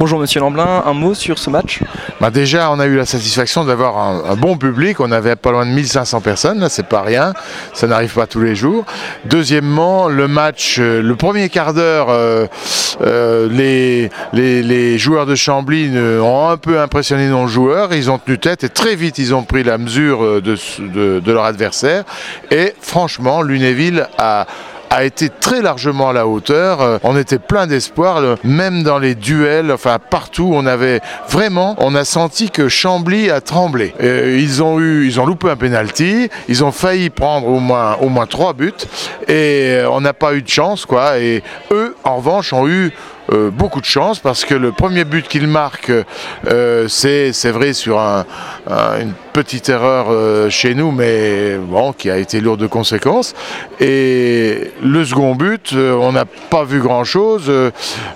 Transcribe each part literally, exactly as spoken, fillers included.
Bonjour Monsieur Lamblin, un mot sur ce match? Bah déjà, on a eu la satisfaction d'avoir un, un bon public. On avait pas loin de mille cinq cents personnes, là, c'est pas rien. Ça n'arrive pas tous les jours. Deuxièmement, le match, euh, le premier quart d'heure, euh, euh, les, les, les joueurs de Chambly ont un peu impressionné nos joueurs. Ils ont tenu tête et très vite, ils ont pris la mesure de, de, de leur adversaire. Et franchement, Lunéville a a été très largement à la hauteur. On était plein d'espoir, même dans les duels, enfin partout, on avait vraiment, on a senti que Chambly a tremblé. Et ils ont eu, ils ont loupé un penalty, ils ont failli prendre au moins, au moins trois buts, et on n'a pas eu de chance, quoi. Et eux, en revanche, ont eu Euh, beaucoup de chance parce que le premier but qu'ils marquent, euh, c'est, c'est vrai sur un, un, une petite erreur euh, chez nous, mais bon, qui a été lourde de conséquences. Et le second but, euh, on n'a pas vu grand-chose. Euh,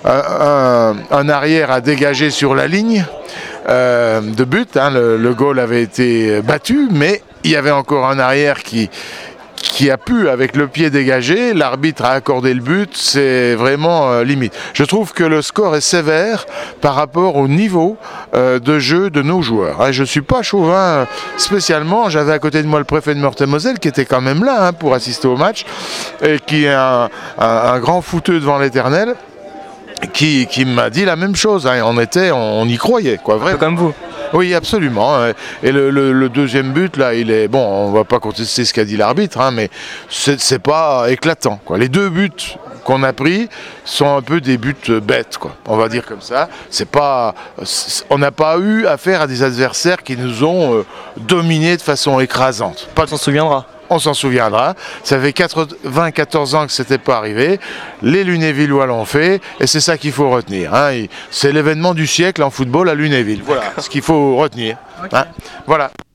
un, un, un arrière a dégagé sur la ligne euh, de but. Hein, le, le goal avait été battu, mais il y avait encore un arrière qui qui a pu, avec le pied dégagé, l'arbitre a accordé le but, c'est vraiment euh, limite. Je trouve que le score est sévère par rapport au niveau euh, de jeu de nos joueurs. Hein, je ne suis pas chauvin euh, spécialement, j'avais à côté de moi le préfet de Meurthe-et-Moselle qui était quand même là hein, pour assister au match, et qui est un, un, un grand fouteux devant l'éternel, qui, qui m'a dit la même chose. Hein, on était, on, on y croyait, quoi, vraiment. Comme vous. Oui, absolument. Et le, le, le deuxième but, là, il est bon. On va pas contester ce qu'a dit l'arbitre, hein, mais c'est, c'est pas éclatant, quoi. Les deux buts qu'on a pris sont un peu des buts bêtes, quoi. On va dire comme ça. C'est pas, c'est, on n'a pas eu affaire à des adversaires qui nous ont euh, dominés de façon écrasante. Pas On s'en souviendra. On s'en souviendra. Ça fait vingt quatorze ans que ce n'était pas arrivé. Les Lunévillois l'ont fait et c'est ça qu'il faut retenir. Hein. C'est l'événement du siècle en football à Lunéville. Voilà ce qu'il faut retenir. Okay. Hein. Voilà.